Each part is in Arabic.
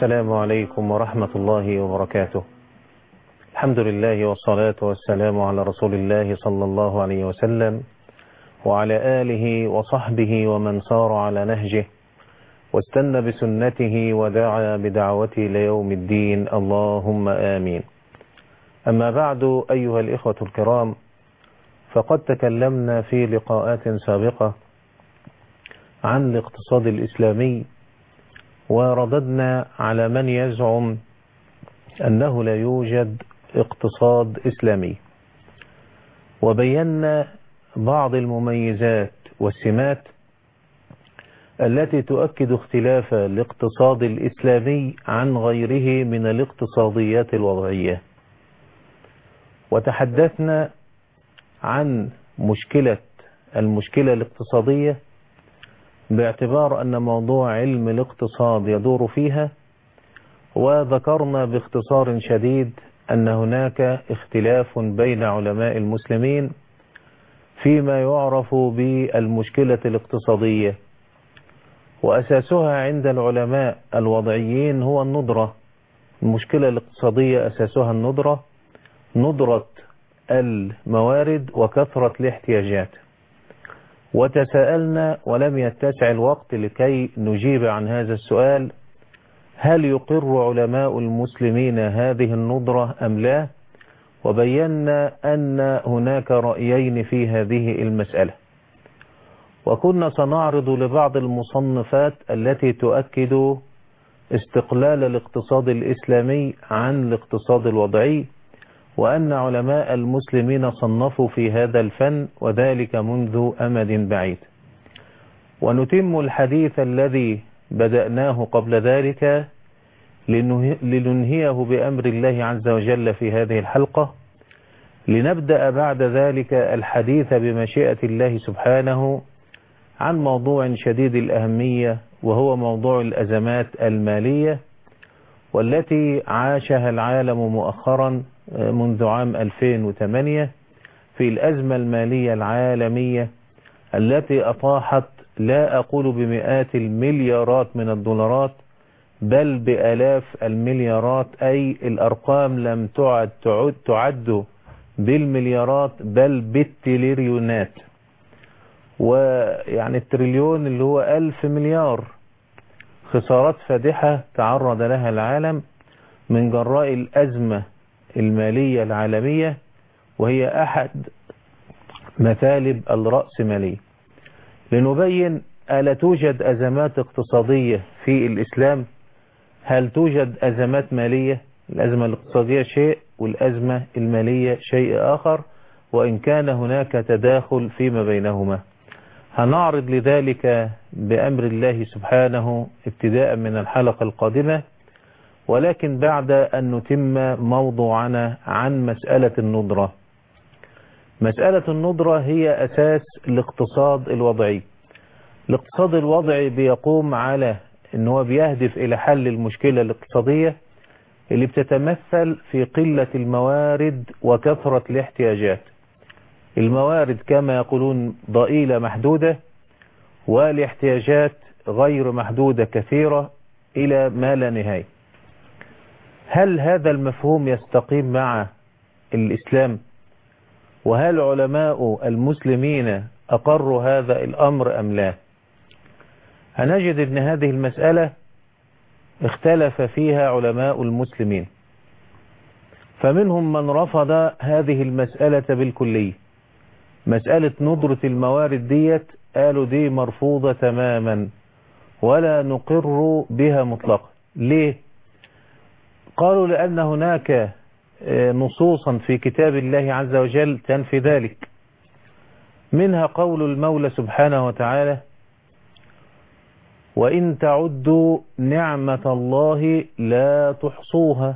السلام عليكم ورحمة الله وبركاته. الحمد لله والصلاة والسلام على رسول الله صلى الله عليه وسلم وعلى آله وصحبه ومن سار على نهجه واستنى بسنته ودعا بدعوته ليوم الدين، اللهم آمين. أما بعد، أيها الإخوة الكرام، فقد تكلمنا في لقاءات سابقة عن الاقتصاد الإسلامي، ورددنا على من يزعم أنه لا يوجد اقتصاد إسلامي، وبينا بعض المميزات والسمات التي تؤكد اختلاف الاقتصاد الإسلامي عن غيره من الاقتصاديات الوضعية. وتحدثنا عن المشكلة الاقتصادية باعتبار أن موضوع علم الاقتصاد يدور فيها، وذكرنا باختصار شديد أن هناك اختلاف بين علماء المسلمين فيما يعرف بالمشكلة الاقتصادية، وأساسها عند العلماء الوضعيين هو الندرة. المشكلة الاقتصادية أساسها الندرة، ندرة الموارد وكثرة الاحتياجات. وتساءلنا ولم يتسع الوقت لكي نجيب عن هذا السؤال: هل يقر علماء المسلمين هذه الندرة أم لا؟ وبينا أن هناك رأيين في هذه المسألة، وكنا سنعرض لبعض المصنفات التي تؤكد استقلال الاقتصاد الإسلامي عن الاقتصاد الوضعي، وأن علماء المسلمين صنفوا في هذا الفن، وذلك منذ أمد بعيد. ونتم الحديث الذي بدأناه قبل ذلك لننهيه بأمر الله عز وجل في هذه الحلقة، لنبدأ بعد ذلك الحديث بمشيئة الله سبحانه عن موضوع شديد الأهمية، وهو موضوع الأزمات المالية والتي عاشها العالم مؤخرا منذ عام 2008 في الأزمة المالية العالمية التي أطاحت لا أقول بمئات المليارات من الدولارات، بل بآلاف المليارات، أي الأرقام لم تعد بالمليارات بل بالتريليونات. ويعني التريليون اللي هو 1000 مليار. خسارات فادحة تعرض لها العالم من جراء الأزمة المالية العالمية، وهي أحد مثالب الرأسمالية. لنبين: ألا توجد أزمات اقتصادية في الإسلام؟ هل توجد أزمات مالية؟ الأزمة الاقتصادية شيء والأزمة المالية شيء آخر، وإن كان هناك تداخل فيما بينهما. هنعرض لذلك بأمر الله سبحانه ابتداء من الحلقة القادمة، ولكن بعد أن نتم موضوعنا عن مسألة الندرة. مسألة الندرة هي أساس الاقتصاد الوضعي. الاقتصاد الوضعي بيقوم على أنه بيهدف إلى حل المشكلة الاقتصادية اللي بتتمثل في قلة الموارد وكثرة الاحتياجات. الموارد كما يقولون ضئيلة محدودة، والاحتياجات غير محدودة كثيرة إلى ما لا نهاية. هل هذا المفهوم يستقيم مع الإسلام؟ وهل علماء المسلمين أقروا هذا الأمر أم لا؟ هنجد أن هذه المسألة اختلف فيها علماء المسلمين، فمنهم من رفض هذه المسألة بالكلية. مسألة ندرة الموارد ديت قالوا دي مرفوضة تماما ولا نقر بها مطلقا. ليه؟ قالوا لأن هناك نصوصا في كتاب الله عز وجل تنفي ذلك، منها قول المولى سبحانه وتعالى: وإن تعدوا نعمة الله لا تحصوها.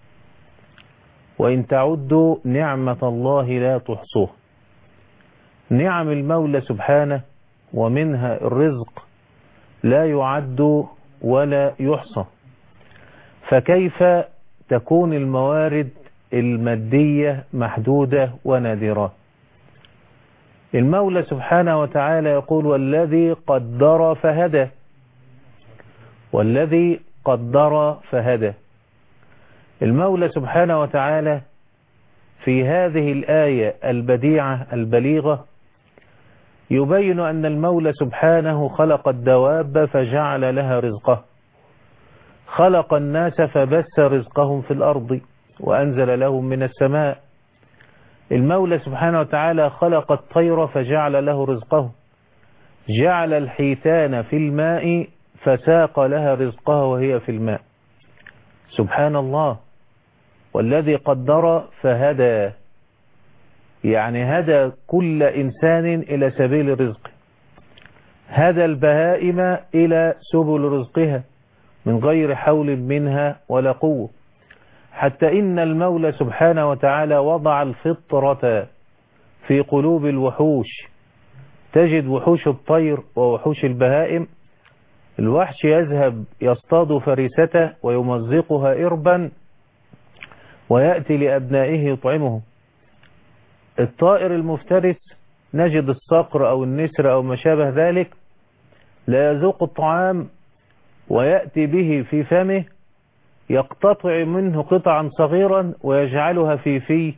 وإن تعدوا نعمة الله لا تحصوها. نعم المولى سبحانه ومنها الرزق لا يعد ولا يحصى، فكيف تكون الموارد المادية محدودة ونادرة؟ المولى سبحانه وتعالى يقول: والذي قدر فهدى. والذي قدر فهدى. المولى سبحانه وتعالى في هذه الآية البديعة البليغة يبين أن المولى سبحانه خلق الدواب فجعل لها رزقه، خلق الناس فبث رزقهم في الأرض وأنزل لهم من السماء. المولى سبحانه وتعالى خلق الطير فجعل له رزقه، جعل الحيتان في الماء فساق لها رزقها وهي في الماء. سبحان الله. والذي قدر فهدى، يعني هدى كل إنسان إلى سبيل الرزق، هدى البهائم إلى سبل رزقها من غير حول منها ولا قوة. حتى إن المولى سبحانه وتعالى وضع الفطرة في قلوب الوحوش. تجد وحوش الطير ووحوش البهائم، الوحش يذهب يصطاد فريسته ويمزقها إربا ويأتي لأبنائه يطعمه. الطائر المفترس نجد الصقر أو النسر أو ما شابه ذلك لا يذوق الطعام ويأتي به في فمه، يقتطع منه قطعا صغيرا ويجعلها في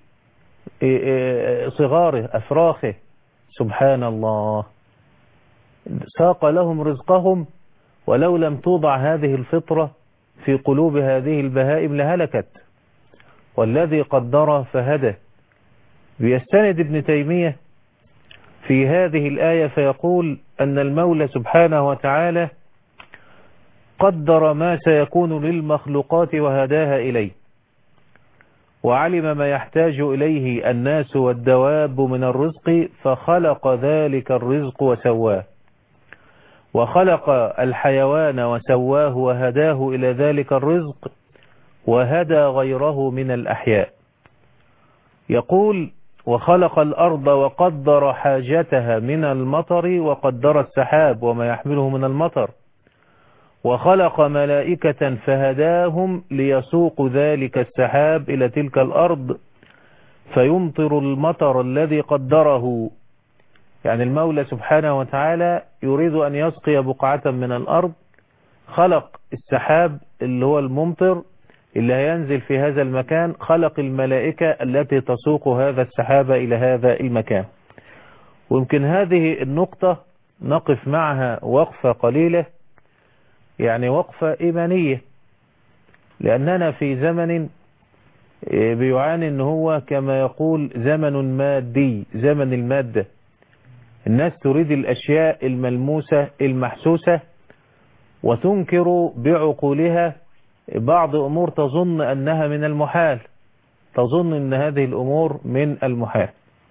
صغاره أفراخه. سبحان الله. ساق لهم رزقهم، ولو لم توضع هذه الفطرة في قلوب هذه البهائم لهلكت. والذي قدر فهدى. بيستند ابن تيمية في هذه الآية فيقول أن المولى سبحانه وتعالى قدر ما سيكون للمخلوقات وهداها إليه، وعلم ما يحتاج إليه الناس والدواب من الرزق فخلق ذلك الرزق وسواه، وخلق الحيوان وسواه وهداه إلى ذلك الرزق، وهدى غيره من الأحياء. يقول وخلق الأرض وقدر حاجتها من المطر وقدر السحاب وما يحمله من المطر، وخلق ملائكة فهداهم ليسوق ذلك السحاب إلى تلك الأرض فيمطر المطر الذي قدره. يعني المولى سبحانه وتعالى يريد أن يسقي بقعة من الأرض، خلق السحاب اللي هو الممطر اللي هينزل في هذا المكان، خلق الملائكة التي تسوق هذا السحاب إلى هذا المكان. ويمكن هذه النقطة نقف معها وقفة قليلة، يعني وقفة إيمانية، لأننا في زمن بيعاني أنه هو كما يقول زمن مادي، زمن المادة. الناس تريد الأشياء الملموسة المحسوسة وتنكر بعقولها بعض أمور تظن أنها من المحال، تظن أن هذه الأمور من المحال.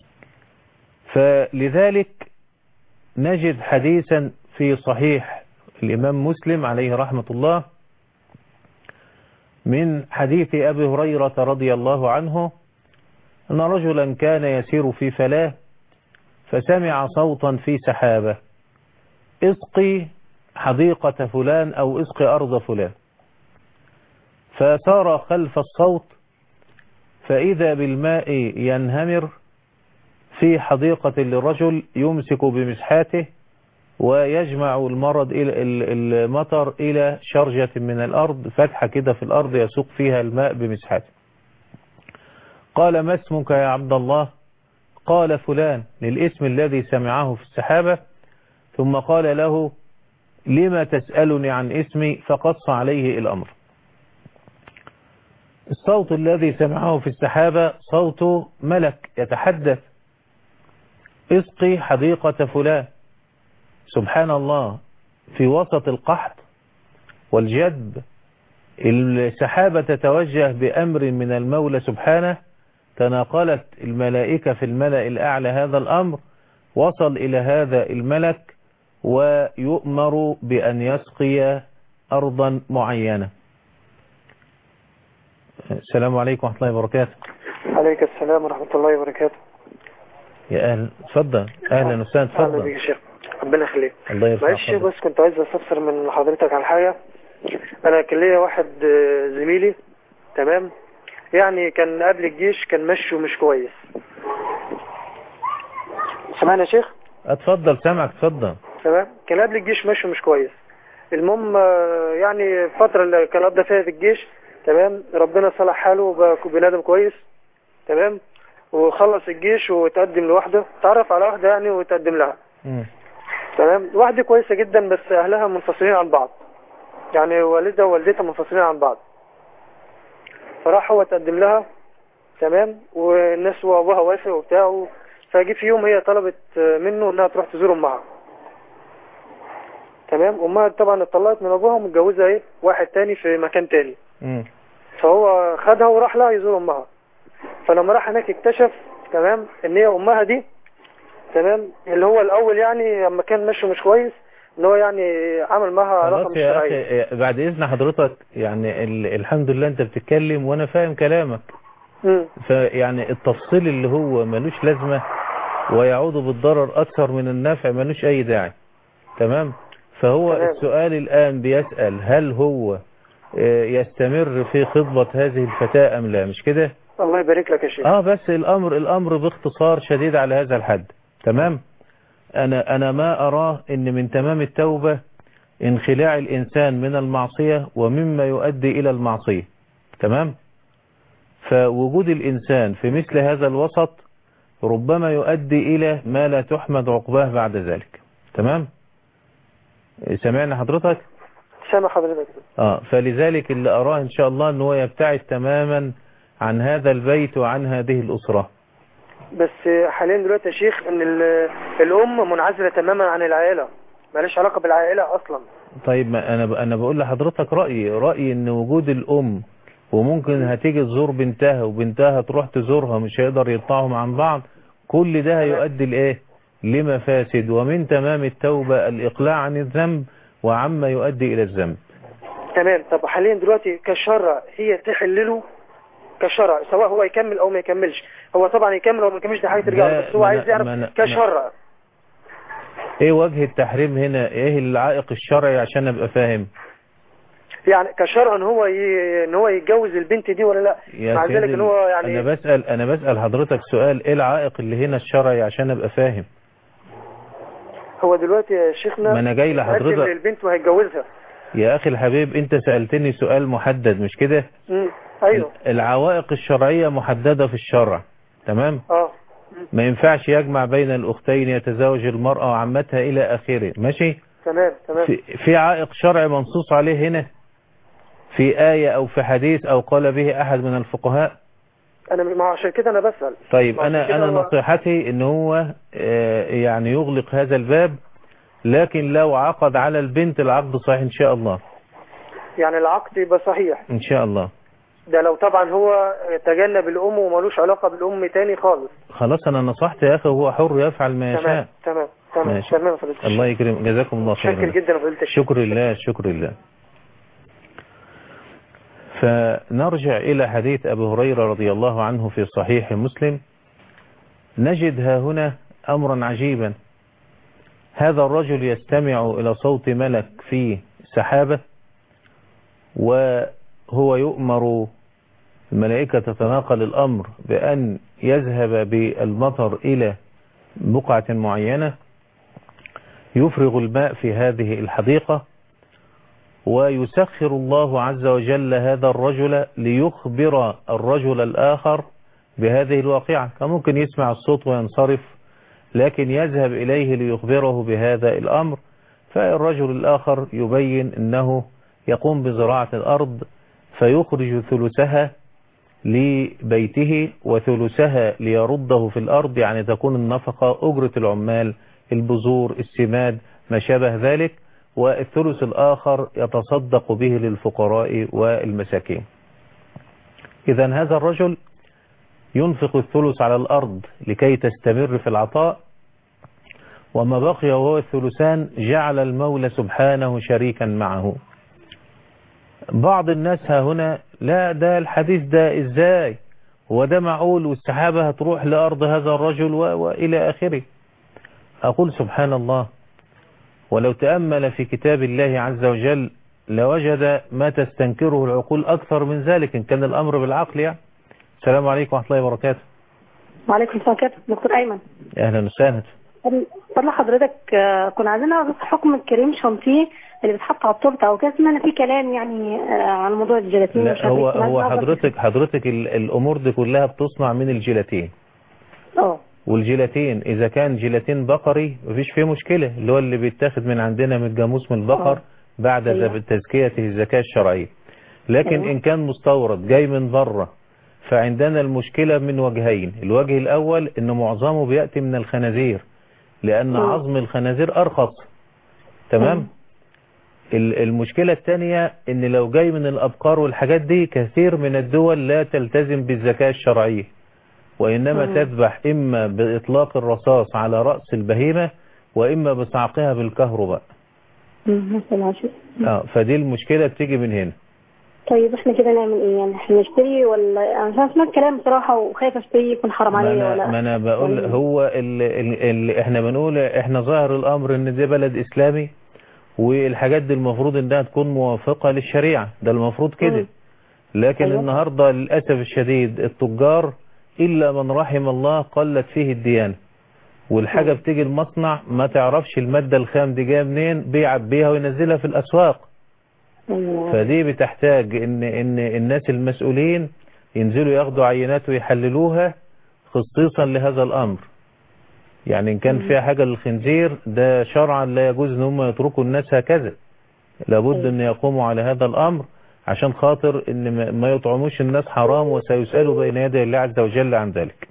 فلذلك نجد حديثا في صحيح الإمام مسلم عليه رحمة الله من حديث أبي هريرة رضي الله عنه أن رجلا كان يسير في فلاة فسمع صوتا في سحابة: اسقي حديقة فلان أو اسقي أرض فلان. فسار خلف الصوت فإذا بالماء ينهمر في حديقة للرجل، يمسك بمسحاته ويجمع المطر إلى شرجة من الأرض، فتحة كده في الأرض يسوق فيها الماء بمسحاته. قال: ما اسمك يا عبد الله؟ قال: فلان، للاسم الذي سمعه في السحابة. ثم قال له: لما تسألني عن اسمي؟ فقص عليه الأمر. الصوت الذي سمعه في السحابة صوت ملك يتحدث: اسقي حديقة فلان. سبحان الله. في وسط القحط والجدب السحابة تتوجه بأمر من المولى سبحانه، تناقلت الملائكة في الملأ الأعلى هذا الأمر، وصل إلى هذا الملك ويؤمر بأن يسقي أرضا معينة. السلام عليكم ورحمة الله وبركاته. عليك السلام ورحمة الله وبركاته. يا أهل، تفضل. أهلا وسهلا، تفضل. أهلا بك يا شيخ، ربنا يخليك. الله يرفع معلش بس كنت عايز استفسر من حضرتك على حاجة. أنا كان ليا واحد زميلي، تمام، يعني كان قبل الجيش كان مشيه مش كويس. سمعنا يا شيخ؟ اتفضل، سامعك، اتفضل. تمام، كان قبل الجيش مشيه مش كويس. المهم يعني الفترة اللي كان قضى فيها في الجيش، تمام، ربنا صلح حاله وبقى بني آدم كويس، تمام، وخلص الجيش وتقدم لواحدة، تعرف على واحدة يعني وتقدم لها. تمام، واحدة كويسة جدا بس أهلها منفصلين عن بعض، يعني والدها ووالدتها منفصلين عن بعض. فراح هو تقدم لها، تمام، والناس وابوها وافق وبتاع. فجي في يوم هي طلبت منه انها تروح تزور امها، تمام. امها طبعا اتطلقت من ابوها ومتجوزه ايه واحد تاني في مكان تاني. فهو خدها وراح لها يزور امها. فلما راح هناك اكتشف، تمام، ان هي امها دي، تمام، اللي هو الاول يعني لما كان ماشي مش كويس ان هو يعني عمل معها علاقه مش شرعيه. يا أخي بعد إذن حضرتك يعني الحمد لله أنت بتتكلم وأنا فاهم كلامك. فيعني التفصيل اللي هو ملوش لازمة ويعود بالضرر أكثر من النفع ملوش أي داعي. تمام. فهو تمام. السؤال الآن بيسأل هل هو يستمر في خطبة هذه الفتاة أم لا، مش كده؟ الله يبارك لك يا شيخ. بس الأمر باختصار شديد على هذا الحد. تمام. أنا ما أراه إن من تمام التوبة انخلاع الإنسان من المعصية ومما يؤدي إلى المعصية. تمام. فوجود الإنسان في مثل هذا الوسط ربما يؤدي إلى ما لا تحمد عقباه بعد ذلك. تمام. سمعنا حضرتك؟ سامع حضرتك. فلذلك اللي أراه إن شاء الله أنه يبتعد تماما عن هذا البيت وعن هذه الأسرة. بس حاليا دلوقتي يا شيخ ان الام منعزلة تماما عن العائلة، ماليش علاقة بالعائلة اصلا. طيب ما انا بقول لحضرتك رأيي ان وجود الام وممكن هتيجي تزور بنتها وبنتها تروح تزورها مش هيقدر يطلعهم عن بعض، كل ده هيؤدي لايه؟ لمفاسد. ومن تمام التوبة الاقلاع عن الذنب وعما يؤدي الى الذنب. تمام. طب حاليا دلوقتي كشرع هي تحلله كشرع، سواء هو يكمل او ما يكملش. هو طبعا يكمل او ما يكملش دي حاجه ترجع له، بس هو عايز يعرف كشرع ايه وجه التحريم هنا، ايه العائق الشرعي عشان ابقى فاهم. يعني كشرع ان هو يتجوز البنت دي ولا لا، مع ذلك ان هو يعني انا بسأل حضرتك سؤال، ايه العائق اللي هنا الشرعي عشان ابقى فاهم. هو دلوقتي يا شيخنا ما انا جاي لحضرتك البنت وهيتجوزها. يا اخي الحبيب انت سألتني سؤال محدد مش كده؟ ايوه. العوائق الشرعية محددة في الشرع. تمام. ما ينفعش يجمع بين الاختين، يتزوج المرأة وعمتها الى اخره. ماشي. تمام. في عائق شرعي منصوص عليه هنا في آية او في حديث او قال به احد من الفقهاء؟ انا عشان كده انا بسأل. طيب انا نصيحتي ان هو يعني يغلق هذا الباب، لكن لو عقد على البنت العقد صحيح ان شاء الله. يعني العقد يبقى صحيح ان شاء الله. ده لو طبعا هو تجنب الام ومالوش علاقة بالام تاني خالص. خلاص انا نصحت يا اخي وهو حر يفعل ما يشاء. تمام. الله يكرم، جزاكم الله خيرا. شكر جدا فضيلة الشيخ. شكر لله. فنرجع إلى حديث أبي هريرة رضي الله عنه في صحيح مسلم. نجد ها هنا أمرا عجيبا. هذا الرجل يستمع إلى صوت ملك في سحابة، وهو يؤمر الملائكة تتناقل الأمر بأن يذهب بالمطر إلى بقعة معينة، يفرغ الماء في هذه الحديقة، ويسخر الله عز وجل هذا الرجل ليخبر الرجل الآخر بهذه الواقعة. فممكن يسمع الصوت وينصرف، لكن يذهب إليه ليخبره بهذا الأمر. فالرجل الآخر يبين أنه يقوم بزراعة الأرض فيخرج ثلثها لبيته وثلثها ليرده في الأرض، يعني تكون النفقة أجرة العمال، البذور، السماد، ما شابه ذلك، والثلث الآخر يتصدق به للفقراء والمساكين. إذن هذا الرجل ينفق الثلث على الأرض لكي تستمر في العطاء، وما بقي وهو الثلثان جعل المولى سبحانه شريكا معه. بعض الناس ها هنا لا ده الحديث ده ازاي وده معقول والسحابة هتروح لأرض هذا الرجل وإلى آخره. أقول سبحان الله، ولو تأمل في كتاب الله عز وجل لوجد ما تستنكره العقول أكثر من ذلك إن كان الأمر بالعقل يعني. السلام عليكم ورحمة الله وبركاته. وعليكم السلام. دكتور أيمن. أهلا وسهلا. فضل حضرتك كنا عايزين نعرف حكم الكريم شانتيه اللي بيتحط على التورته او كده. سمعنا في كلام يعني عن موضوع الجيلاتين. لا هو حضرتك الامور دي كلها بتصنع من الجيلاتين. والجيلاتين اذا كان جيلاتين بقري مفيش فيه مشكلة، اللي هو اللي بيتاخد من عندنا من جاموس من البقر بعد تزكيته الزكاة الشرعية. لكن ان كان مستورد جاي من بره فعندنا المشكلة من وجهين. الوجه الاول ان معظمه بيأتي من الخنازير، لان عظم الخنازير ارخص. تمام. المشكلة الثانية ان لو جاي من الابقار والحاجات دي، كثير من الدول لا تلتزم بالزكاة الشرعية، وانما تذبح اما باطلاق الرصاص على رأس البهيمة واما بصعقها بالكهرباء. فدي المشكلة بتيجي من هنا. طيب احنا كده نعمل ايه يعني؟ احنا نشتري ولا؟ انا سمعت كلام بصراحة وخايف اشتري يكون حرام عليا ولا؟ ما انا بقول هو اللي احنا بنقول، احنا ظاهر الامر ان ده بلد اسلامي، والحاجات دي المفروض انها تكون موافقة للشريعة، ده المفروض كده. لكن النهاردة للأسف الشديد التجار إلا من رحم الله قلت فيه الديانة، والحاجة بتيجي المصنع ما تعرفش المادة الخام دي جايه منين، بيعبيها وينزلها في الأسواق. فدي بتحتاج ان الناس المسؤولين ينزلوا ياخدوا عينات ويحللوها خصيصا لهذا الأمر. يعني إن كان فيها حاجة للخنزير ده شرعا لا يجوز ان هم يتركوا الناس هكذا، لابد ان يقوموا على هذا الأمر عشان خاطر ان ما يطعموش الناس حرام، وسيسألوا بين يدي الله عز وجل عن ذلك.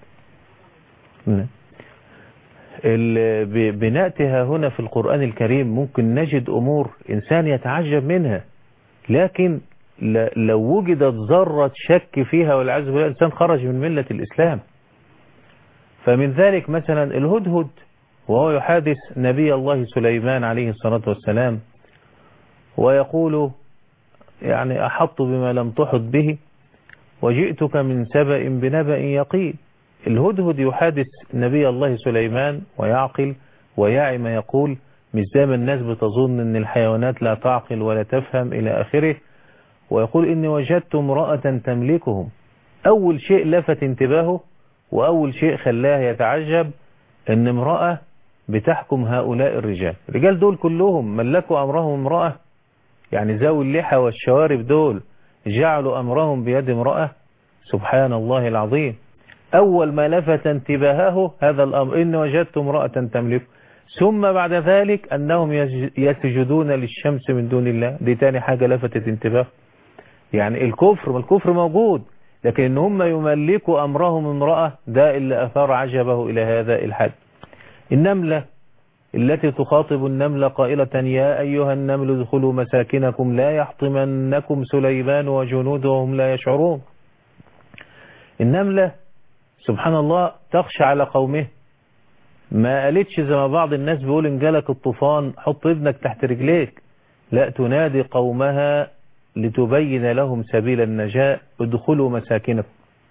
بنأتيها هنا في القرآن الكريم ممكن نجد أمور إنسان يتعجب منها، لكن لو وجدت ذرة شك فيها والعياذ بالله الإنسان خرج من ملة الإسلام. فمن ذلك مثلا الهدهد وهو يحادث نبي الله سليمان عليه الصلاة والسلام ويقول يعني أحط بما لم تحط به وجئتك من سبأ بنبأ يقين. الهدهد يحادث نبي الله سليمان ويعقل ويعي ما يقول، مش زي ما الناس بتظن ان الحيوانات لا تعقل ولا تفهم الى اخره. ويقول اني وجدت امرأة تملكهم. اول شيء لفت انتباهه واول شيء خلاه يتعجب ان امرأة بتحكم هؤلاء الرجال. الرجال دول كلهم ملكوا امرهم امرأة، يعني ذوي اللحى والشوارب دول جعلوا امرهم بيد امرأة. سبحان الله العظيم. أول ما لفت انتباهه هذا الأمر إن وجدت امرأة تملك، ثم بعد ذلك أنهم يسجدون للشمس من دون الله. دي تاني حاجة لفتت انتباه. يعني الكفر موجود، لكن إن هم يملكوا أمرهم امرأة ده اللي أثار عجبه إلى هذا الحد. النملة التي تخاطب النملة قائلة يا أيها النمل ادخلوا مساكنكم لا يحطمنكم سليمان وجنوده وهم لا يشعرون. النملة سبحان الله تخشى على قومه، ما قالتش زي ما بعض الناس بيقول إن جالك الطوفان حط ابنك تحت رجليك، لا، تنادي قومها لتبين لهم سبيل النجاة ادخلوا مساكنكم.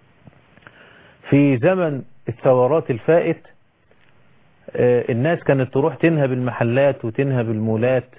في زمن الثورات الفائت الناس كانت تروح تنهب المحلات وتنهب المولات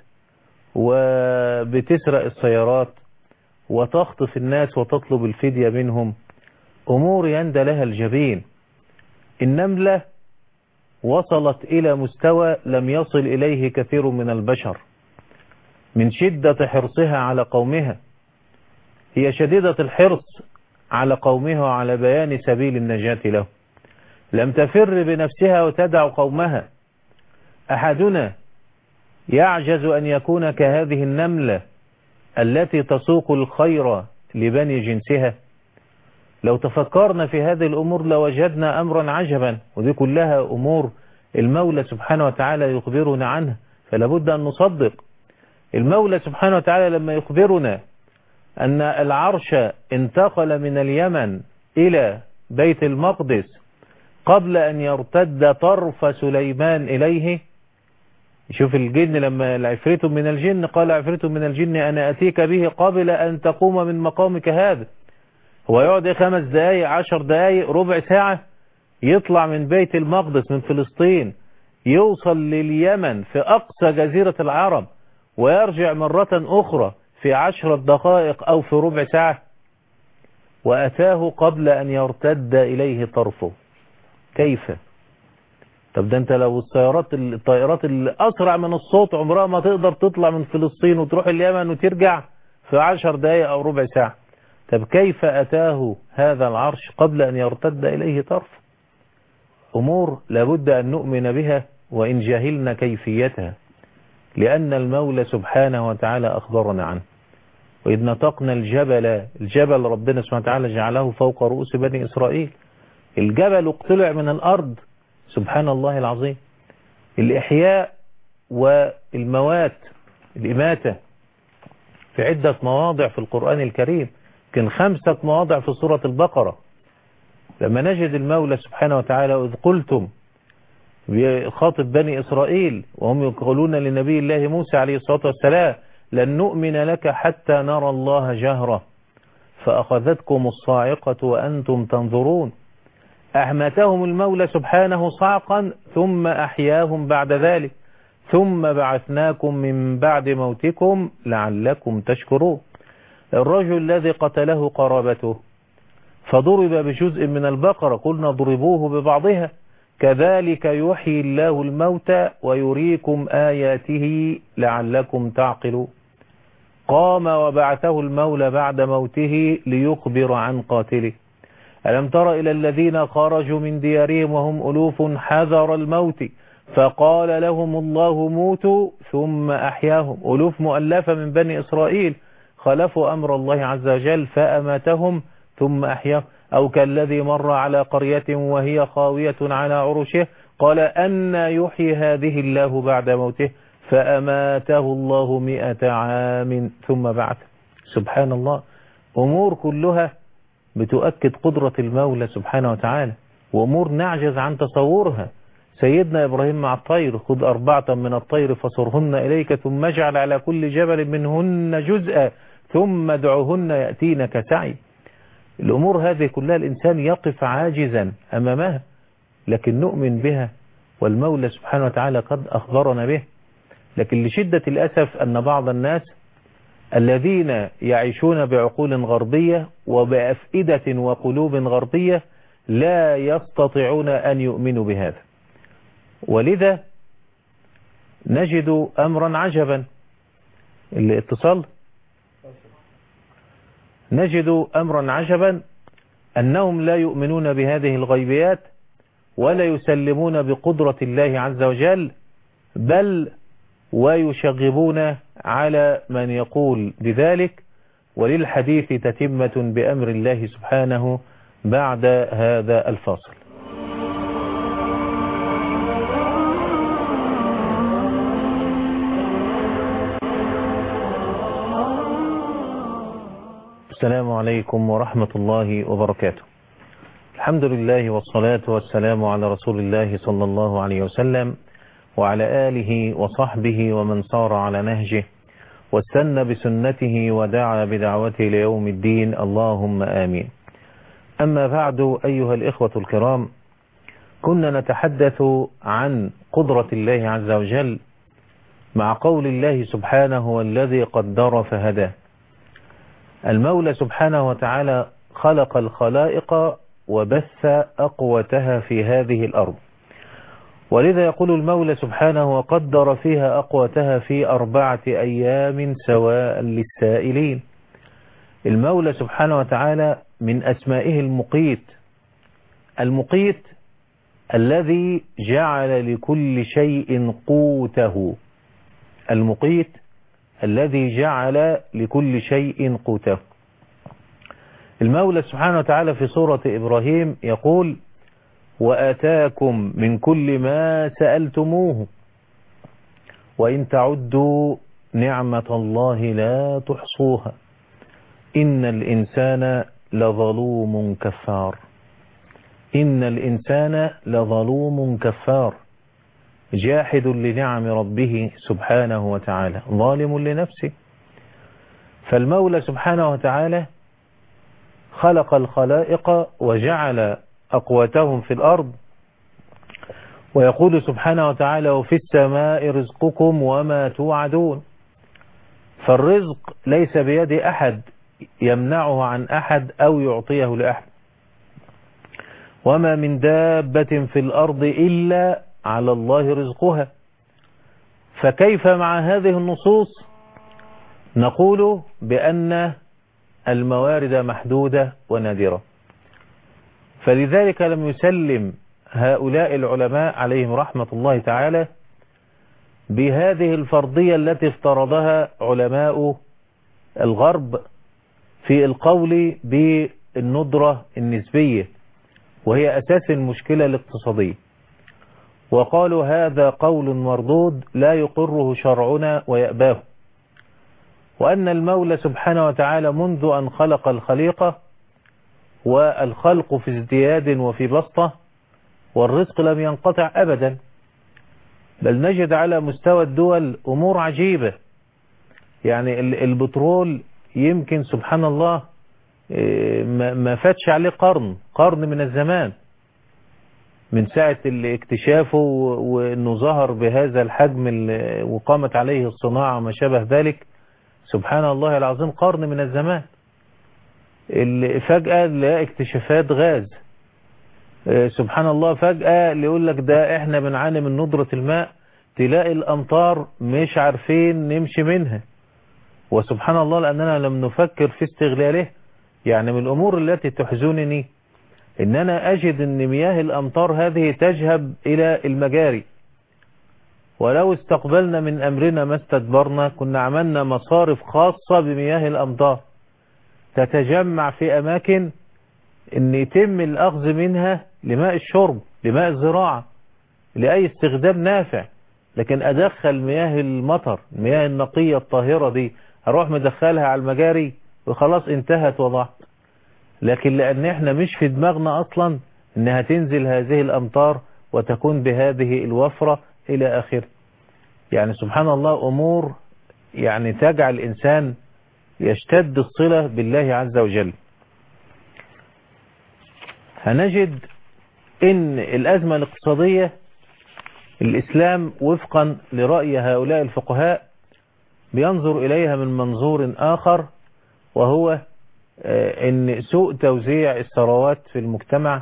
وبتسرق السيارات وتخطف الناس وتطلب الفدية منهم، أمور يندى لها الجبين. النملة وصلت إلى مستوى لم يصل إليه كثير من البشر من شدة حرصها على قومها. هي شديدة الحرص على قومها وعلى بيان سبيل النجاة له، لم تفر بنفسها وتدع قومها. أحدنا يعجز أن يكون كهذه النملة التي تسوق الخير لبني جنسها. لو تفكرنا في هذه الأمور لوجدنا أمرا عجبا، ودي كلها أمور المولى سبحانه وتعالى يخبرنا عنها، فلا بد أن نصدق. المولى سبحانه وتعالى لما يخبرنا أن العرش انتقل من اليمن إلى بيت المقدس قبل أن يرتد طرف سليمان إليه. شوف الجن لما العفريت من الجن قال عفريت من الجن أنا أتيك به قبل أن تقوم من مقامك هذا. هو يقعد 5 دقايق 10 دقايق ربع ساعة يطلع من بيت المقدس من فلسطين يوصل لليمن في أقصى جزيرة العرب ويرجع مرة أخرى في 10 دقائق أو في ربع ساعة، وأتاه قبل أن يرتد إليه طرفه. كيف؟ طب ده انت لو الطائرات اللي اسرع من الصوت عمرها ما تقدر تطلع من فلسطين وتروح اليمن وترجع في 10 دقائق او ربع ساعة. طب كيف اتاه هذا العرش قبل ان يرتد اليه طرف؟ امور لابد ان نؤمن بها وان جهلنا كيفيتها، لان المولى سبحانه وتعالى اخبرنا عنه. وإذ نطقنا الجبل ربنا سبحانه وتعالى جعله فوق رؤوس بني إسرائيل. الجبل اقتلع من الأرض، سبحان الله العظيم. الإحياء والموات، الإماتة، في عدة مواضع في القرآن الكريم، كان 5 مواضع في سورة البقرة. لما نجد المولى سبحانه وتعالى إذ قلتم بخاطب بني إسرائيل وهم يقولون لنبي الله موسى عليه الصلاة والسلام لن نؤمن لك حتى نرى الله جهرة فأخذتكم الصاعقة وأنتم تنظرون. أحمتهم المولى سبحانه صعقا ثم أحياهم بعد ذلك ثم بعثناكم من بعد موتكم لعلكم تشكرون. الرجل الذي قتله قرابته فضرب بجزء من البقرة قلنا ضربوه ببعضها كذلك يحيي الله الموتى ويريكم آياته لعلكم تعقلون. قام وبعثه المولى بعد موته ليخبر عن قاتله. ألم تر إلى الذين خرجوا من ديارهم وهم ألوف حذر الموت فقال لهم الله موتوا ثم أحياهم. ألوف مؤلفة من بني إسرائيل خلفوا أمر الله عز وجل فأماتهم ثم أحياهم. أو كالذي مر على قرية وهي خاوية على عروشه قال أن يحيي هذه الله بعد موته فأماته الله 100 عام ثم بعث. سبحان الله. أمور كلها بتؤكد قدرة المولى سبحانه وتعالى، وأمور نعجز عن تصورها. سيدنا إبراهيم مع الطير خذ 4 من الطير فصرهن إليك ثم اجعل على كل جبل منهن جزءا ثم ادعهن يأتينك سعي. الأمور هذه كلها الإنسان يقف عاجزا أمامها، لكن نؤمن بها والمولى سبحانه وتعالى قد أخبرنا به. لكن لشدة الأسف أن بعض الناس الذين يعيشون بعقول غربية وبأفئدة وقلوب غربية لا يستطيعون أن يؤمنوا بهذا. ولذا نجد أمرا عجبا. الاتصال نجد أمرا عجبا أنهم لا يؤمنون بهذه الغيبيات ولا يسلمون بقدرة الله عز وجل، بل ويشغبون على من يقول بذلك. وللحديث تتمة بأمر الله سبحانه بعد هذا الفاصل. السلام عليكم ورحمة الله وبركاته. الحمد لله والصلاة والسلام على رسول الله صلى الله عليه وسلم وعلى آله وصحبه ومن صار على نهجه واستنى بسنته ودعا بدعوته ليوم الدين، اللهم آمين. أما بعد أيها الإخوة الكرام، كنا نتحدث عن قدرة الله عز وجل مع قول الله سبحانه والذي قدر فهدى. المولى سبحانه وتعالى خلق الخلائق وبث أقوتها في هذه الأرض، ولذا يقول المولى سبحانه وقدر فيها أقوتها في 4 أيام سواء للسائلين. المولى سبحانه وتعالى من أسمائه المقيت، المقيت الذي جعل لكل شيء قوته، المقيت الذي جعل لكل شيء قوته. المولى سبحانه وتعالى في سورة إبراهيم يقول وآتاكم من كل ما سألتموه وإن تعدوا نعمة الله لا تحصوها إن الإنسان لظلوم كفار. إن الإنسان لظلوم كفار، جاحد لنعم ربه سبحانه وتعالى، ظالم لنفسه. فالمولى سبحانه وتعالى خلق الخلائق وجعل أقواتهم في الأرض، ويقول سبحانه وتعالى وفي السماء رزقكم وما توعدون. فالرزق ليس بيد أحد يمنعه عن أحد أو يعطيه لأحد. وما من دابة في الأرض إلا على الله رزقها. فكيف مع هذه النصوص نقول بأن الموارد محدودة ونادرة؟ فلذلك لم يسلم هؤلاء العلماء عليهم رحمة الله تعالى بهذه الفرضية التي افترضها علماء الغرب في القول بالندرة النسبية، وهي أساس المشكلة الاقتصادية. وقالوا هذا قول مردود لا يقره شرعنا ويأباه، وأن المولى سبحانه وتعالى منذ أن خلق الخليقة والخلق في ازدياد وفي بسطة، والرزق لم ينقطع أبدا، بل نجد على مستوى الدول أمور عجيبة. يعني البترول يمكن سبحان الله ما فاتش عليه قرن من الزمان من ساعة اكتشافه وأنه ظهر بهذا الحجم وقامت عليه الصناعة وما شابه ذلك. سبحان الله العظيم قرن من الزمان. فجأة لا اكتشافات غاز، سبحان الله فجأة اللي يقول لك ده احنا بنعاني من ندرة الماء، تلاقي الأمطار مش عارفين نمشي منها، وسبحان الله لأننا لم نفكر في استغلاله. يعني من الأمور التي تحزنني إن أنا أجد أن مياه الأمطار هذه تذهب إلى المجاري، ولو استقبلنا من أمرنا ما استدبرنا كنا عملنا مصارف خاصة بمياه الأمطار تتجمع في أماكن أن يتم الأخذ منها لماء الشرب، لماء الزراعة، لأي استخدام نافع. لكن أدخل مياه المطر، المياه النقية الطاهرة دي، أروح مدخلها على المجاري وخلاص انتهت وضعت. لكن لأن احنا مش في دماغنا أصلا أنها تنزل هذه الأمطار وتكون بهذه الوفرة إلى آخر. يعني سبحان الله أمور يعني تجعل الإنسان يشتد الصلة بالله عز وجل. هنجد إن الأزمة الاقتصادية الإسلام وفقا لرأي هؤلاء الفقهاء بينظر إليها من منظور آخر، وهو إن سوء توزيع الثروات في المجتمع،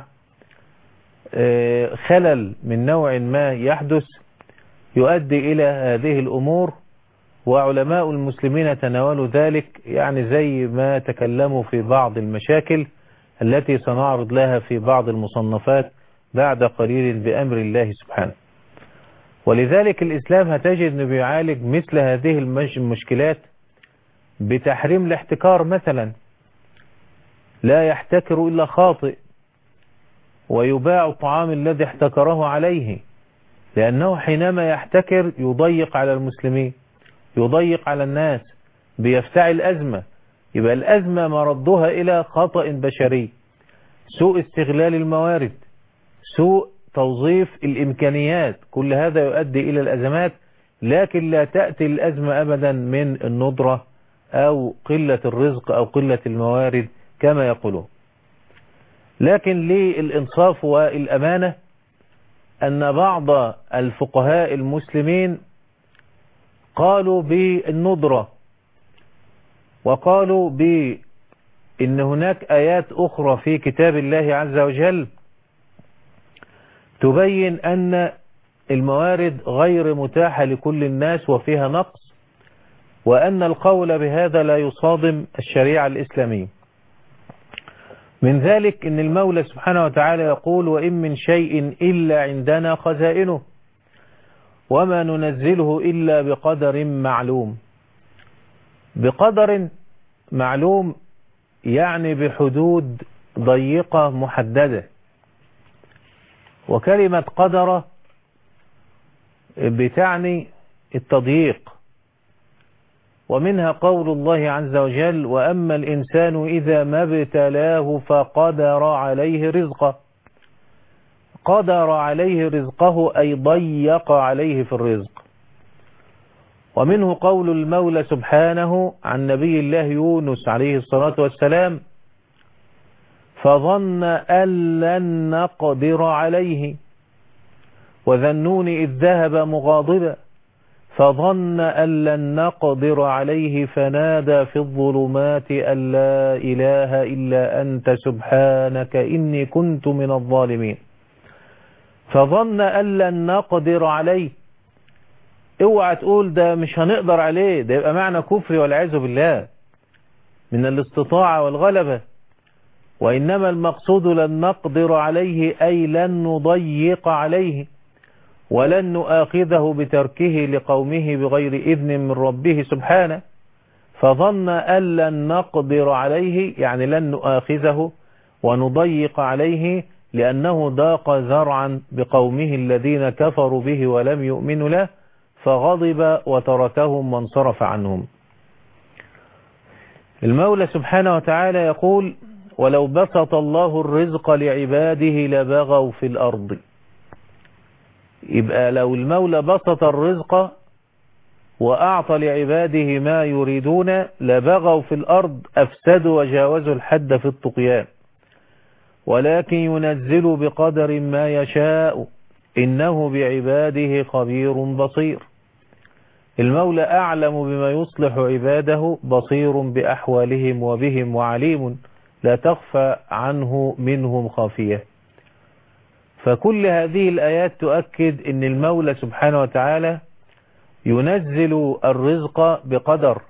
خلل من نوع ما يحدث يؤدي إلى هذه الأمور، وعلماء المسلمين تناولوا ذلك يعني زي ما تكلموا في بعض المشاكل التي سنعرض لها في بعض المصنفات بعد قليل بأمر الله سبحانه. ولذلك الإسلام هتجد أنه بيعالج مثل هذه المشكلات بتحريم الاحتكار مثلا، لا يحتكر إلا خاطئ، ويباع الطعام الذي احتكره عليه، لأنه حينما يحتكر يضيق على المسلمين، يضيق على الناس، بيفتعل أزمة. يبقى الأزمة مردها إلى خطأ بشري، سوء استغلال الموارد، سوء توظيف الإمكانيات، كل هذا يؤدي إلى الأزمات. لكن لا تأتي الأزمة أبدا من الندرة أو قلة الرزق أو قلة الموارد كما يقولون. لكن للإنصاف والأمانة أن بعض الفقهاء المسلمين قالوا بالندرة، وقالوا بأن هناك آيات أخرى في كتاب الله عز وجل تبين أن الموارد غير متاحة لكل الناس وفيها نقص، وأن القول بهذا لا يصادم الشريعة الإسلامية. من ذلك أن المولى سبحانه وتعالى يقول وإن من شيء إلا عندنا خزائنه وما ننزله إلا بقدر معلوم. بقدر معلوم يعني بحدود ضيقة محددة، وكلمة قدر بتعني التضييق. ومنها قول الله عز وجل وأما الإنسان إذا ما ابتلاه فقدر عليه رزقه. قدر عليه رزقه أي ضيق عليه في الرزق. ومنه قول المولى سبحانه عن نبي الله يونس عليه الصلاة والسلام فظن أن لن نقدر عليه وذنون إذ ذهب مغاضبا فظن أن لن نقدر عليه فنادى في الظلمات أن لا إله إلا أنت سبحانك إني كنت من الظالمين. فظن أن لن نقدر عليه. اوعى تقول ده مش هنقدر عليه، ده يبقى معنى كفر والعياذ بالله من الاستطاعة والغلبة. وإنما المقصود لن نقدر عليه أي لن نضيق عليه ولن نؤاخذه بتركه لقومه بغير إذن من ربه سبحانه. فظن أن لن نقدر عليه يعني لن نؤاخذه ونضيق عليه لأنه ضاق ذرعا بقومه الذين كفروا به ولم يؤمنوا له، فغضب وتركهم وانصرف عنهم. المولى سبحانه وتعالى يقول: ولو بسط الله الرزق لعباده لبغوا في الأرض. يبقى لو المولى بسط الرزق وأعطى لعباده ما يريدون لبغوا في الأرض، أفسدوا وجاوزوا الحد في الطغيان، ولكن ينزل بقدر ما يشاء إنه بعباده خبير بصير. المولى أعلم بما يصلح عباده، بصير بأحوالهم وبهم وعليم لا تخفى عنه منهم خافية. فكل هذه الآيات تؤكد أن المولى سبحانه وتعالى ينزل الرزق بقدر،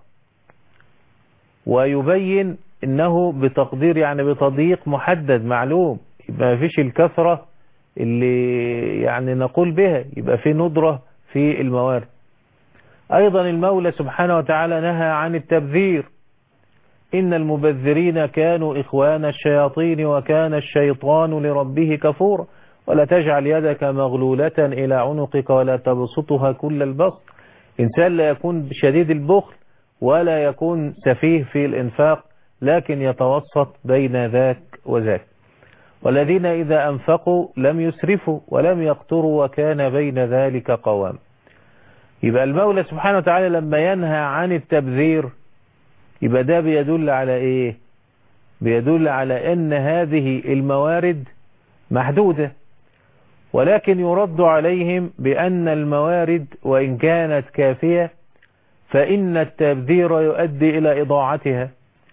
ويبين أنه بتقدير يعني بتضييق محدد معلوم. يبقى ما فيش الكثرة اللي يعني نقول بها، يبقى في ندرة في الموارد. أيضا المولى سبحانه وتعالى نهى عن التبذير: إن المبذرين كانوا إخوان الشياطين وكان الشيطان لربه كفورا ولا تجعل يدك مغلولة إلى عنقك ولا تبسطها كل البسط. إنسان لا يكون شديد البخل ولا يكون سفيه في الإنفاق، لكن يتوسط بين ذاك وذاك. والذين إذا أنفقوا لم يسرفوا ولم يقتروا وكان بين ذلك قوام. يبقى المولى سبحانه وتعالى لما ينهى عن التبذير يبقى ده بيدل على إيه؟ بيدل على أن هذه الموارد محدودة، ولكن يرد عليهم بأن الموارد وإن كانت كافية فإن التبذير يؤدي إلى إضاعتها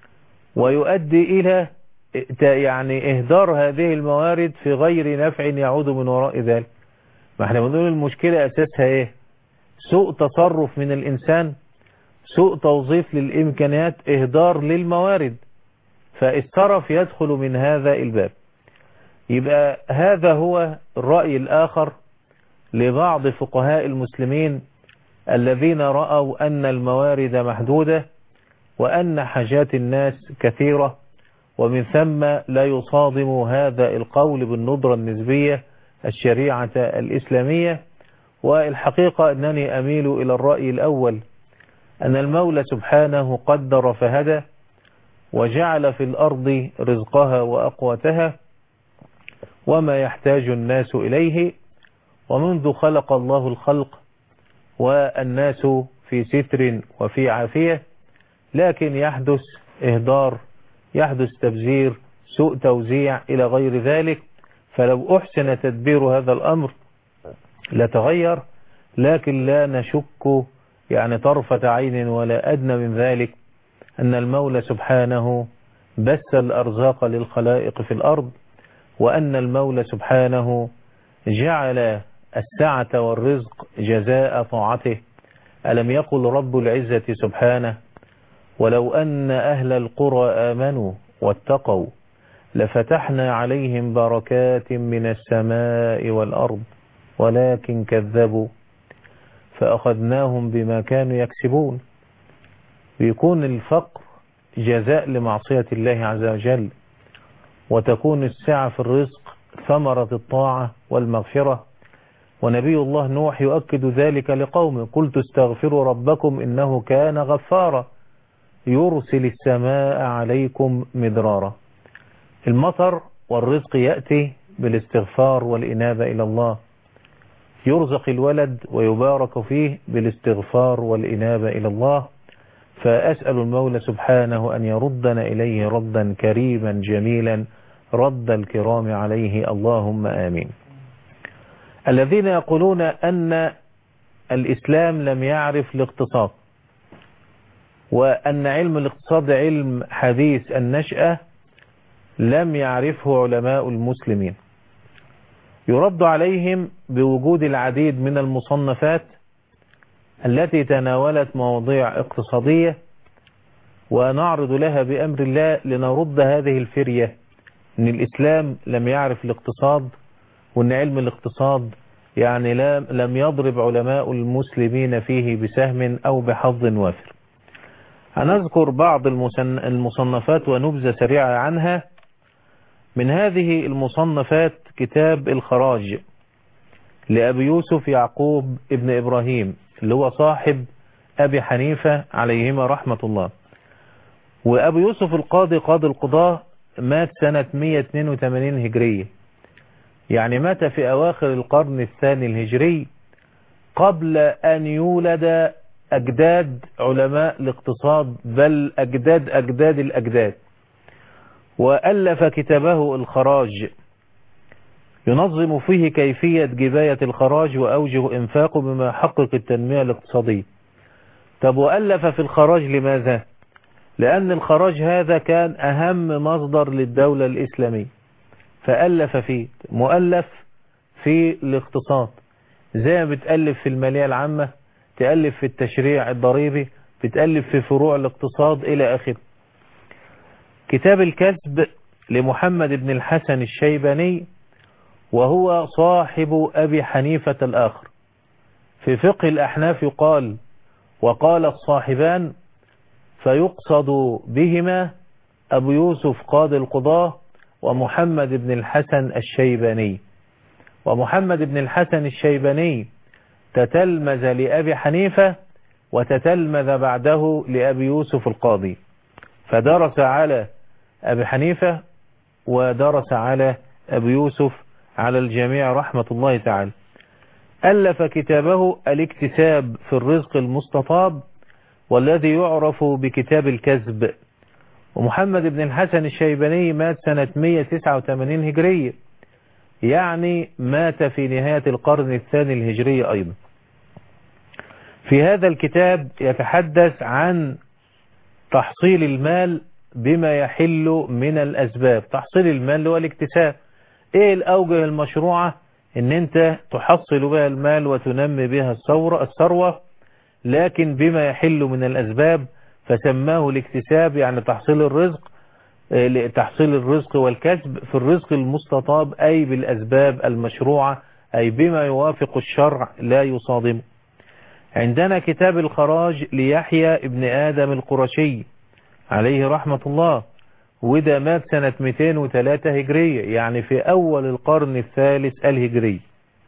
ويؤدي إلى يعني إهدار هذه الموارد في غير نفع يعود من وراء ذلك. ما احنا بنقول المشكلة أساسها إيه؟ سوء تصرف من الإنسان، سوء توظيف للإمكانيات، إهدار للموارد، فالسرف يدخل من هذا الباب. يبقى هذا هو الرأي الآخر لبعض فقهاء المسلمين الذين رأوا أن الموارد محدودة وأن حاجات الناس كثيرة، ومن ثم لا يصادم هذا القول بالندرة النسبية الشريعة الإسلامية. والحقيقة أنني أميل إلى الرأي الأول، أن المولى سبحانه قدر فهدى وجعل في الأرض رزقها وأقواتها وما يحتاج الناس إليه، ومنذ خلق الله الخلق والناس في ستر وفي عافية، لكن يحدث إهدار، يحدث تبذير، سوء توزيع إلى غير ذلك. فلو أحسن تدبير هذا الأمر لتغير، لكن لا نشك يعني طرفة عين ولا أدنى من ذلك أن المولى سبحانه بث الأرزاق للخلائق في الأرض، وأن المولى سبحانه جعل السعة والرزق جزاء طاعته. ألم يقل رب العزة سبحانه: ولو أن أهل القرى آمنوا واتقوا لفتحنا عليهم بركات من السماء والأرض ولكن كذبوا فأخذناهم بما كانوا يكسبون. بيكون الفقر جزاء لمعصية الله عز وجل، وتكون السعة في الرزق ثمرة الطاعة والمغفرة. ونبي الله نوح يؤكد ذلك لقومه: قلت استغفروا ربكم إنه كان غفارا يرسل السماء عليكم مدرارا. المطر والرزق يأتي بالاستغفار والإنابة إلى الله. يرزق الولد ويبارك فيه بالاستغفار والإنابة إلى الله. فأسأل المولى سبحانه أن يردنا إليه ردا كريما جميلا رد الكرام عليه، اللهم آمين. الذين يقولون أن الإسلام لم يعرف الاقتصاد، وأن علم الاقتصاد علم حديث النشأة لم يعرفه علماء المسلمين، يرد عليهم بوجود العديد من المصنفات التي تناولت مواضيع اقتصادية، ونعرض لها بأمر الله لنرد هذه الفرية ان الإسلام لم يعرف الاقتصاد، وان علم الاقتصاد يعني لم يضرب علماء المسلمين فيه بسهم أو بحظ وافر. هنذكر بعض المصنفات ونبذة سريعة عنها. من هذه المصنفات كتاب الخراج لأبي يوسف يعقوب ابن إبراهيم اللي هو صاحب أبي حنيفة عليهما رحمة الله. وأبي يوسف القاضي قاضي القضاة مات سنة 182 هجرية، يعني مات في أواخر القرن الثاني الهجري قبل أن يولد أجداد علماء الاقتصاد، بل أجداد الأجداد. وألف كتابه الخراج ينظم فيه كيفية جباية الخراج وأوجه إنفاقه بما يحقق التنمية الاقتصادية. طب وألف في الخراج لماذا؟ لأن الخراج هذا كان أهم مصدر للدولة الإسلامية، فألف فيه. مؤلف في الاقتصاد زي ما بتألف في المالية العامة، تألف في التشريع الضريبي، بتألف في فروع الاقتصاد إلى آخره. كتاب الكسب لمحمد بن الحسن الشيباني وهو صاحب أبي حنيفة الآخر. في فقه الأحناف يقال وقال الصاحبان، فيقصد بهما أبو يوسف قاضي القضاة ومحمد بن الحسن الشيباني. ومحمد بن الحسن الشيباني تتلمذ لأبي حنيفة وتتلمذ بعده لأبي يوسف القاضي، فدرس على أبي حنيفة ودرس على أبي يوسف على الجميع رحمة الله تعالى. ألف كتابه الاكتساب في الرزق المستطاب والذي يعرف بكتاب الكسب. ومحمد بن الحسن الشيباني مات سنة 189 هجرية، يعني مات في نهاية القرن الثاني الهجري أيضا. في هذا الكتاب يتحدث عن تحصيل المال بما يحل من الأسباب. تحصيل المال هو الاكتساب. ايه الأوجه المشروعة ان انت تحصل بها المال وتنمي بها الثروة، لكن بما يحل من الأسباب، فسماه الاكتساب يعني تحصيل الرزق، تحصيل الرزق والكسب في الرزق المستطاب، أي بالأسباب المشروعة، أي بما يوافق الشرع لا يصادمه. عندنا كتاب الخراج ليحيى ابن آدم القرشي عليه رحمة الله، وده مات سنة 203 هجرية، يعني في أول القرن الثالث الهجري.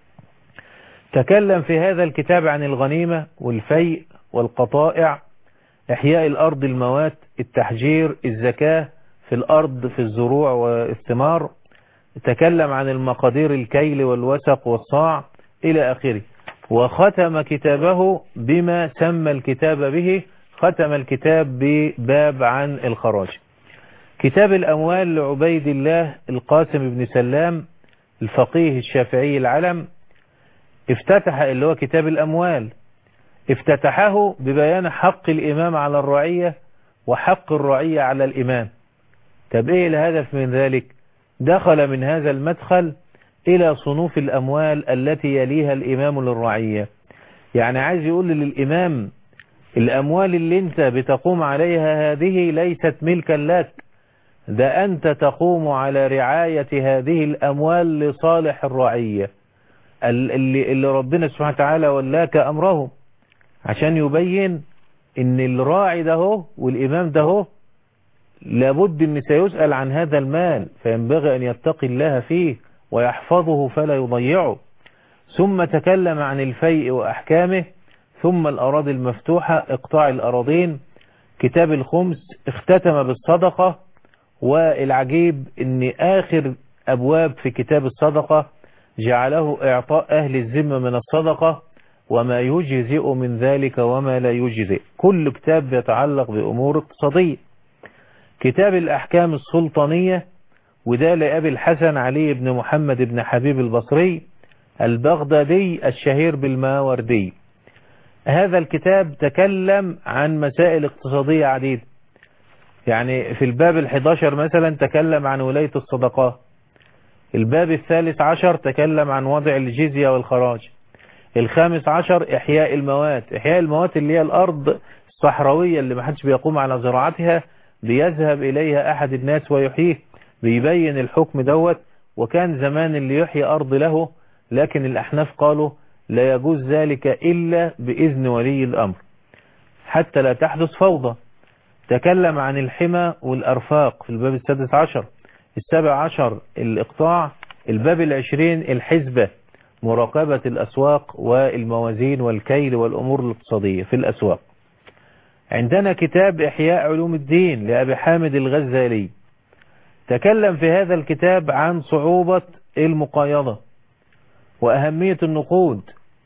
تكلم في هذا الكتاب عن الغنيمة والفيء والقطائع، إحياء الأرض الموات، التحجير، الزكاة في الأرض في الزروع والثمار. تكلم عن المقادير الكيل والوسق والصاع إلى آخره. وختم كتابه بما سمى الكتاب به، ختم الكتاب بباب عن الخراج. كتاب الأموال لعبيد الله القاسم بن سلام الفقيه الشافعي العلم، افتتح اللي هو كتاب الأموال، افتتحه ببيان حق الإمام على الرعية وحق الرعية على الإمام. طب ايه الهدف من ذلك؟ دخل من هذا المدخل إلى صنوف الأموال التي يليها الإمام للرعية. يعني عايز يقول للإمام الأموال اللي انت بتقوم عليها هذه ليست ملكا لك، ده أنت تقوم على رعاية هذه الأموال لصالح الرعية اللي ربنا سبحانه وتعالى ولاك أمره، عشان يبين ان الراعي ده والإمام ده لابد ان سيسأل عن هذا المال، فينبغي أن يتقي الله فيه ويحفظه فلا يضيعه. ثم تكلم عن الفيء وأحكامه، ثم الأراضي المفتوحة، إقطاع الأراضين. كتاب الخمس اختتم بالصدقة، والعجيب ان آخر أبواب في كتاب الصدقة جعله إعطاء أهل الذمة من الصدقة وما يجزئ من ذلك وما لا يجزئ. كل كتاب يتعلق بأمور اقتصادية. كتاب الأحكام السلطانية، وده لأبي الحسن علي بن محمد بن حبيب البصري البغدادي الشهير بالماوردي. هذا الكتاب تكلم عن مسائل اقتصادية عديدة. يعني في الباب 11 مثلا تكلم عن ولاية الصدقات، الباب الثالث عشر تكلم عن وضع الجزية والخراج. الخامس عشر إحياء الموات. إحياء الموات اللي هي الأرض الصحراوية اللي محدش بيقوم على زراعتها بيذهب إليها أحد الناس ويحييه، بيبين الحكم دوت. وكان زمان اللي يحيي أرض له، لكن الأحناف قالوا لا يجوز ذلك إلا بإذن ولي الأمر حتى لا تحدث فوضى. تكلم عن الحمى والأرفاق في الباب السادس عشر. السابع عشر الإقطاع. الباب العشرين الحسبة، مراقبة الأسواق والموازين والكيل والأمور الاقتصادية في الأسواق. عندنا كتاب إحياء علوم الدين لأبي حامد الغزالي. تكلم في هذا الكتاب عن صعوبة المقايضة وأهمية النقود.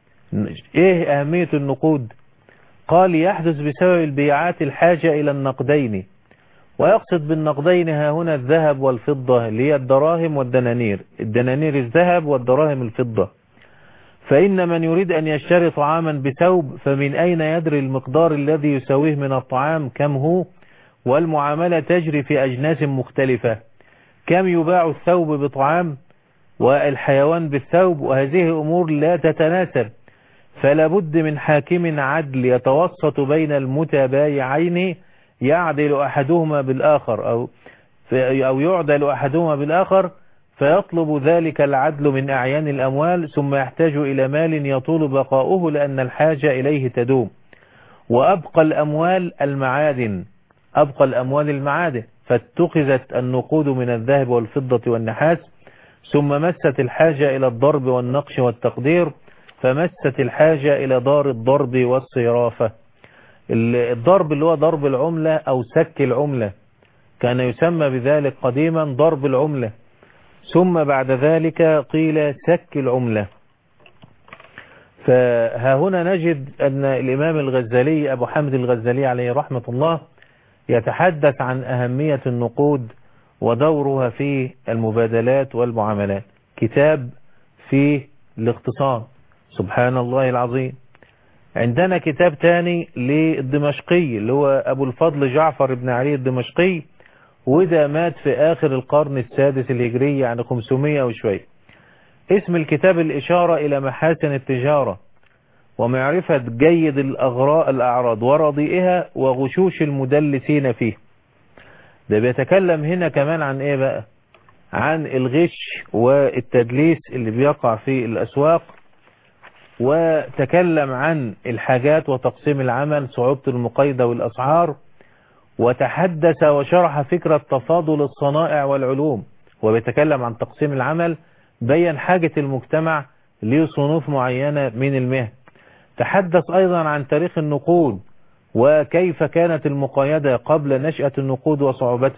إيه أهمية النقود؟ قال يحدث بسبب البيعات الحاجة إلى النقدين، ويقصد بالنقدين ها هنا الذهب والفضة اللي هي الدراهم والدنانير. الدنانير الذهب والدراهم الفضة. فإن من يريد أن يشتري طعاما بثوب فمن أين يدري المقدار الذي يساويه من الطعام كم هو؟ والمعاملة تجري في أجناس مختلفة، كم يباع الثوب بطعام والحيوان بالثوب، وهذه أمور لا تتناسب. فلا بد من حاكم عدل يتوسط بين المتبايعين، يعدل أحدهما بالآخر أو يعدل أحدهما بالآخر، فيطلب ذلك العدل من أعيان الأموال، ثم يحتاج إلى مال يطول بقاؤه لأن الحاجة إليه تدوم. وأبقى الأموال المعادن، أبقى الأموال المعادن، فاتخذت النقود من الذهب والفضة والنحاس. ثم مست الحاجة إلى الضرب والنقش والتقدير، فمست الحاجة إلى دار الضرب والصرافة. الضرب اللي هو ضرب العملة أو سك العملة، كان يسمى بذلك قديما ضرب العملة، ثم بعد ذلك قيل سك العملة. فها هنا نجد أن الإمام الغزالي أبو حامد الغزالي عليه رحمة الله يتحدث عن أهمية النقود ودورها في المبادلات والمعاملات. كتاب في الاقتصاد، سبحان الله العظيم. عندنا كتاب تاني للدمشقي اللي هو أبو الفضل جعفر بن علي الدمشقي، وده مات في آخر القرن السادس الهجري، يعني 500 وشوية. اسم الكتاب الإشارة إلى محاسن التجارة ومعرفة جيد الأعراض ورديئها وغشوش المدلسين فيه. ده بيتكلم هنا كمان عن إيه بقى؟ عن الغش والتدليس اللي بيقع في الأسواق، وتكلم عن الحاجات وتقسيم العمل، صعوبة المقايضة والأسعار، وتحدث وشرح فكرة تفاضل الصنائع والعلوم. وبيتكلم عن تقسيم العمل، بيّن حاجة المجتمع لصنوف معينة من المهن. تحدث أيضا عن تاريخ النقود وكيف كانت المقايضة قبل نشأة النقود وصعوبتها.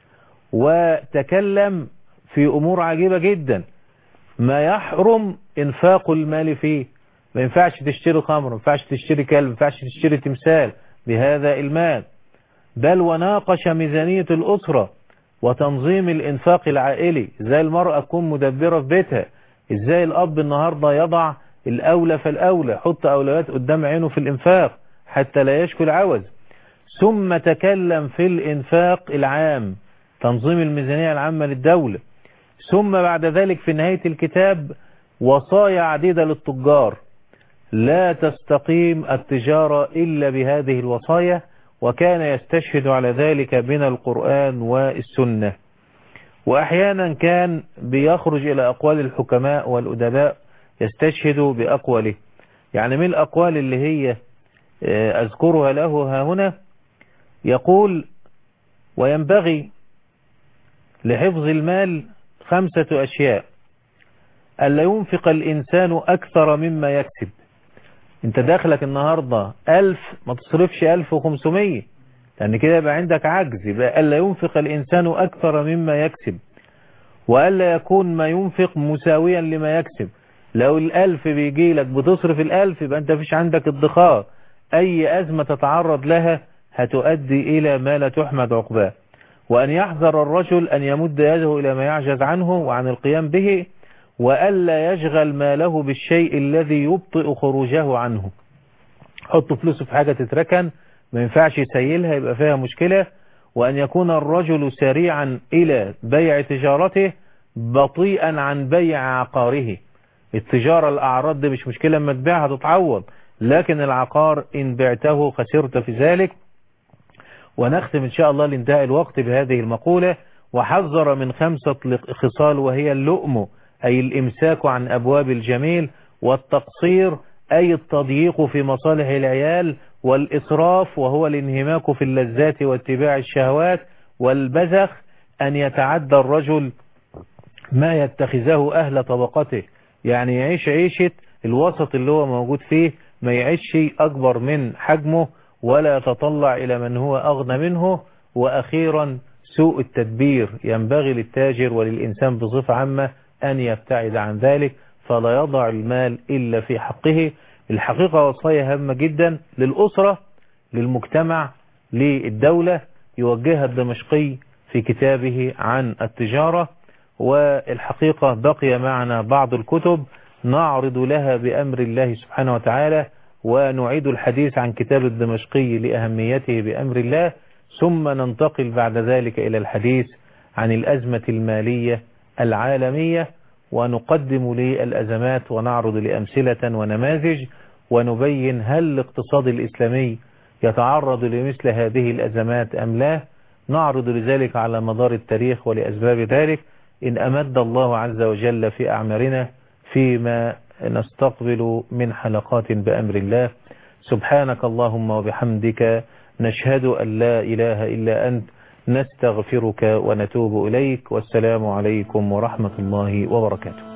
وتكلم في أمور عجيبة جدا، ما يحرم إنفاق المال فيه. ما ينفعش تشتري خمر، ما ينفعش تشتري كلب، ما ينفعش تشتري تمثال بهذا المال. بل وناقش ميزانية الأسرة وتنظيم الإنفاق العائلي، ازاي المرأة تكون مدبرة في بيتها، ازاي الأب النهاردة يضع الأولى فالأولى، حط أولويات قدام عينه في الإنفاق حتى لا يشكو العوز. ثم تكلم في الإنفاق العام، تنظيم الميزانية العامة للدولة. ثم بعد ذلك في نهاية الكتاب وصايا عديدة للتجار، لا تستقيم التجارة إلا بهذه الوصايا، وكان يستشهد على ذلك من القرآن والسنة. وأحيانا كان بيخرج إلى أقوال الحكماء والأدباء يستشهد بأقواله. يعني من الأقوال اللي هي أذكرها له ها هنا، يقول: وينبغي لحفظ المال 5 أشياء: ألا ينفق الإنسان أكثر مما يكسب. انت داخلك النهاردة 1000، ما تصرفش 1500، لأن كده يبقى عندك عجز. يبقى ألا ينفق الإنسان أكثر مما يكسب، وألا يكون ما ينفق مساويا لما يكسب. لو 1000 بيجي لك بتصرف 1000، يبقى انت فيش عندك ادخار، أي أزمة تتعرض لها هتؤدي إلى ما لا تحمد عقباه. وأن يحذر الرجل أن يمد يده إلى ما يعجز عنه وعن القيام به، وألا يشغل ماله بالشيء الذي يبطئ خروجه عنه. حط فلوسه في حاجة تتركن، ما ينفعش يسيلها، يبقى فيها مشكلة. وأن يكون الرجل سريعا إلى بيع تجارته، بطيئا عن بيع عقاره. التجارة الأعراض دي مش مشكلة، لما تبيعها تتعوض، لكن العقار إن بعته خسرت في ذلك. ونختم إن شاء الله لانتهاء الوقت بهذه المقولة: وحذر من 5 خصال، وهي اللؤم أي الإمساك عن أبواب الجميل، والتقصير أي التضييق في مصالح العيال، والإسراف وهو الانهماك في اللذات واتباع الشهوات، والبذخ أن يتعدى الرجل ما يتخذه أهل طبقته، يعني يعيش عيشة الوسط اللي هو موجود فيه، ما يعيش أكبر من حجمه ولا يتطلع إلى من هو أغنى منه. وأخيرا سوء التدبير، ينبغي للتاجر وللإنسان بصفة عامة أن يبتعد عن ذلك، فلا يضع المال إلا في حقه. الحقيقة وصايا هامة جدا للأسرة، للمجتمع، للدولة، يوجهها الدمشقي في كتابه عن التجارة. والحقيقة بقي معنا بعض الكتب نعرض لها بأمر الله سبحانه وتعالى، ونعيد الحديث عن كتاب الدمشقي لأهميته بأمر الله، ثم ننتقل بعد ذلك إلى الحديث عن الأزمة المالية العالمية، ونقدم للأزمات ونعرض لأمثلة ونماذج، ونبين هل الاقتصاد الإسلامي يتعرض لمثل هذه الأزمات أم لا. نعرض لذلك على مدار التاريخ ولأسباب ذلك، إن أمد الله عز وجل في أعمارنا فيما نستقبل من حلقات بأمر الله. سبحانك اللهم وبحمدك، نشهد أن لا إله إلا أنت، نستغفرك ونتوب إليك، والسلام عليكم ورحمة الله وبركاته.